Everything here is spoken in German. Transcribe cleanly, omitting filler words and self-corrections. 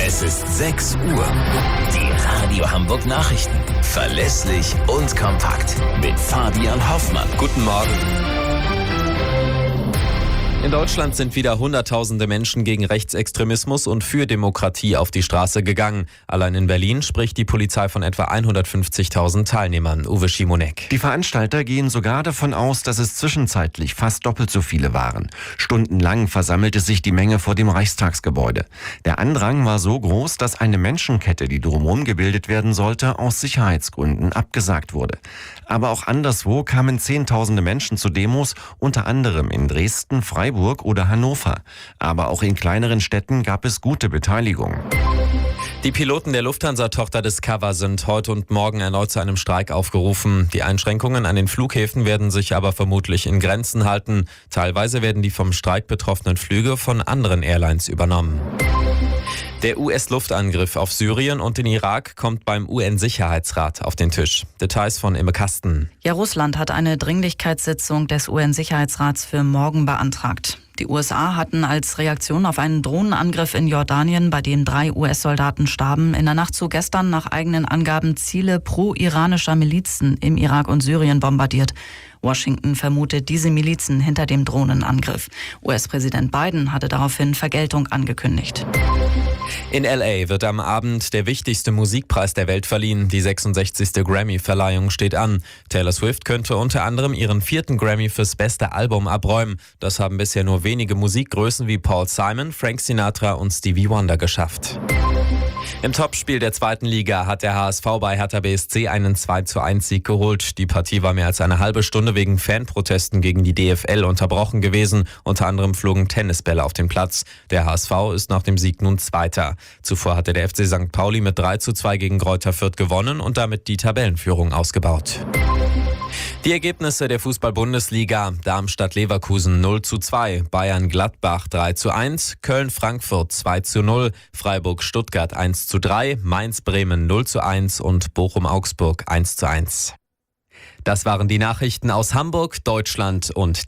Es ist 6 Uhr. Die Radio Hamburg Nachrichten. Verlässlich und kompakt. Mit Fabian Hoffmann. Guten Morgen. In Deutschland sind wieder Hunderttausende Menschen gegen Rechtsextremismus und für Demokratie auf die Straße gegangen. Allein in Berlin spricht die Polizei von etwa 150.000 Teilnehmern. Uwe Schimonek. Die Veranstalter gehen sogar davon aus, dass es zwischenzeitlich fast doppelt so viele waren. Stundenlang versammelte sich die Menge vor dem Reichstagsgebäude. Der Andrang war so groß, dass eine Menschenkette, die drumherum gebildet werden sollte, aus Sicherheitsgründen abgesagt wurde. Aber auch anderswo kamen Zehntausende Menschen zu Demos, unter anderem in Dresden, Freiburg oder Hannover. Aber auch in kleineren Städten gab es gute Beteiligung. Die Piloten der Lufthansa-Tochter Discover sind heute und morgen erneut zu einem Streik aufgerufen. Die Einschränkungen an den Flughäfen werden sich aber vermutlich in Grenzen halten. Teilweise werden die vom Streik betroffenen Flüge von anderen Airlines übernommen. Der US-Luftangriff auf Syrien und den Irak kommt beim UN-Sicherheitsrat auf den Tisch. Details von Imme Kasten. Ja, Russland hat eine Dringlichkeitssitzung des UN-Sicherheitsrats für morgen beantragt. Die USA hatten als Reaktion auf einen Drohnenangriff in Jordanien, bei dem 3 US-Soldaten starben, in der Nacht zu gestern nach eigenen Angaben Ziele pro-iranischer Milizen im Irak und Syrien bombardiert. Washington vermutet diese Milizen hinter dem Drohnenangriff. US-Präsident Biden hatte daraufhin Vergeltung angekündigt. In L.A. wird am Abend der wichtigste Musikpreis der Welt verliehen. Die 66. Grammy-Verleihung steht an. Taylor Swift könnte unter anderem ihren 4. Grammy fürs beste Album abräumen. Das haben bisher nur wenige Musikgrößen wie Paul Simon, Frank Sinatra und Stevie Wonder geschafft. Im Topspiel der 2. Liga hat der HSV bei Hertha BSC einen 2:1-Sieg geholt. Die Partie war mehr als eine halbe Stunde wegen Fanprotesten gegen die DFL unterbrochen gewesen. Unter anderem flogen Tennisbälle auf den Platz. Der HSV ist nach dem Sieg nun Zweiter. Zuvor hatte der FC St. Pauli mit 3:2 gegen Greuther Fürth gewonnen und damit die Tabellenführung ausgebaut. Die Ergebnisse der Fußball-Bundesliga: Darmstadt-Leverkusen 0:2, Bayern-Gladbach 3:1, Köln-Frankfurt 2:0, Freiburg-Stuttgart 1:3, Mainz-Bremen 0:1 und Bochum-Augsburg 1:1. Das waren die Nachrichten aus Hamburg, Deutschland und